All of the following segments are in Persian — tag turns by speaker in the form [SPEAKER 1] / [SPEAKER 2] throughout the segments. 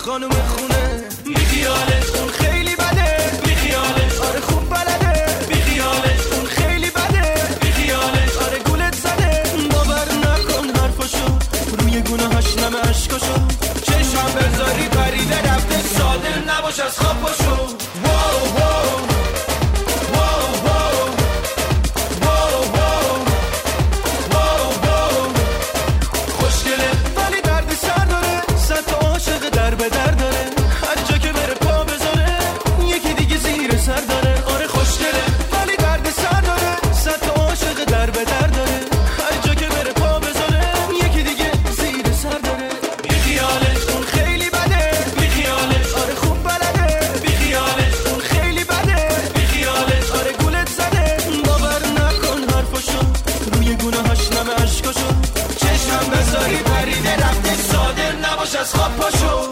[SPEAKER 1] خانم خونه. بیخیالش اون خیلی بده، بیخیالش آره خوب بلده، بیخیالش اون خیلی بده، بیخیالش آره گولت زده. باور نکن حرفاشو، روی گناهاش نمه عشقاشو. چشم بذاری پریده رفته، ساده نباش از خواب پاشو. واو واو از خواب پاشو.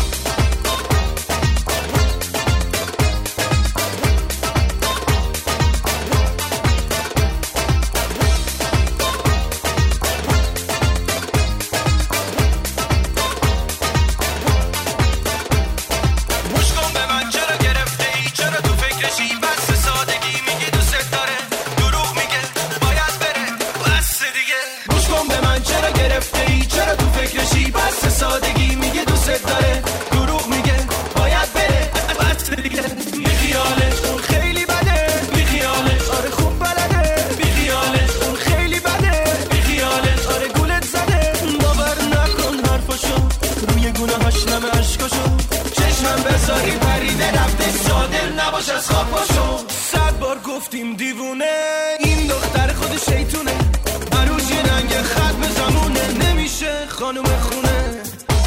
[SPEAKER 1] از خواب پاشو. 100 بار گفتیم دیوونه، این دختر خود شیطونه، عروج یه رنگ ختم زمونه، نمیشه خانم خونه.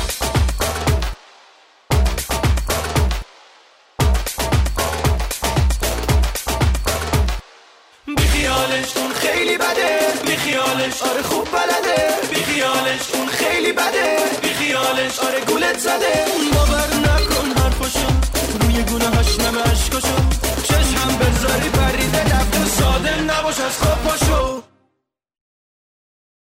[SPEAKER 1] بیخیالش اون خیلی بده، بیخیالش آره خوب بلده، بیخیالش اون خیلی بده، بیخیالش آره گولت زده. باور نکن حرفاشو، روی گناهاش نمه عشقاشو.